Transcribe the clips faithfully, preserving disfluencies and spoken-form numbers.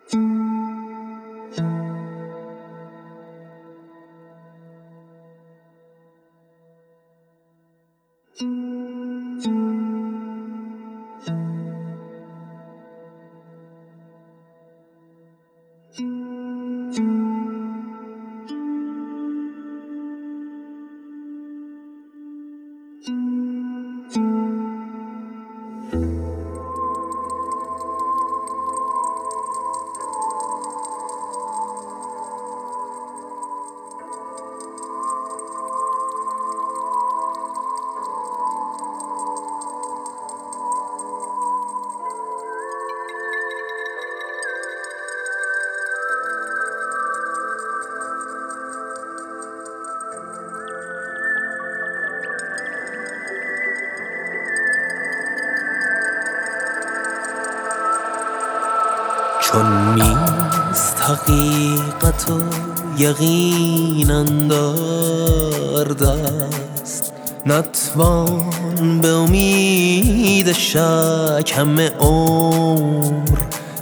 چون نیست حقیقت و یقین اندار دست، نتوان به امید شک همه عمر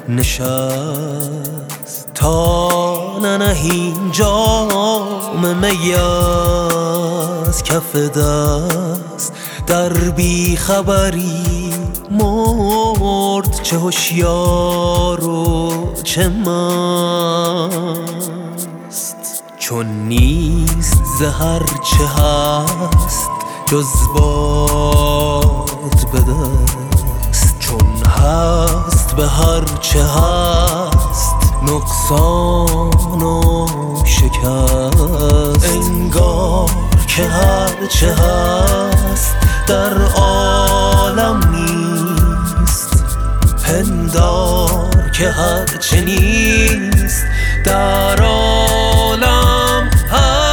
نشست. تا ننهی جام می از کف دست، در بی خبری مرد چه هوشیار و چه مست. چون نیست ز هر چه هست جز باد به دست، چون هست به هر چه هست نقصان و شکست. انگار که هر چه هست در عالم نیست، پندار که هر چه نیست در عالم هست.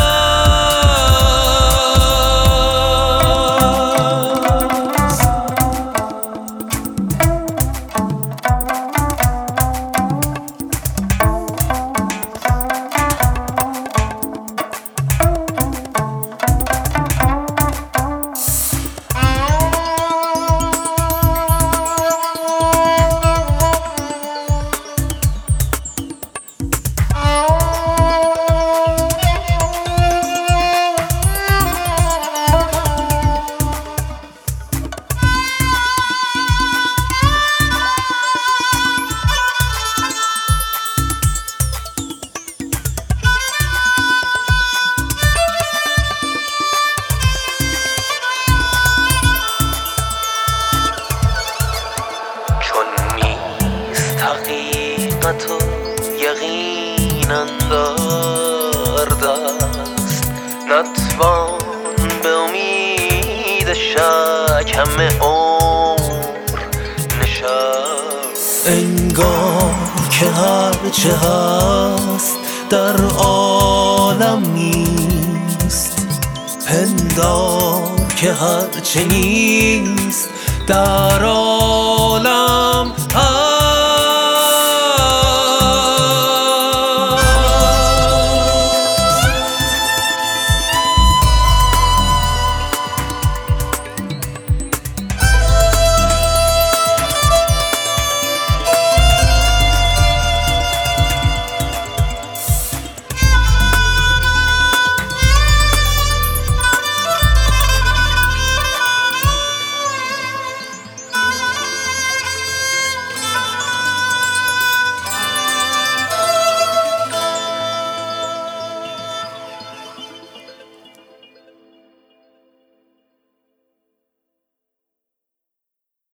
حقیقت و یقین اندار دست، نتوان به امید شک همه عمر نشست. انگار که هر چه هست در عالم نیست، پندار که هر چه نیست در عالم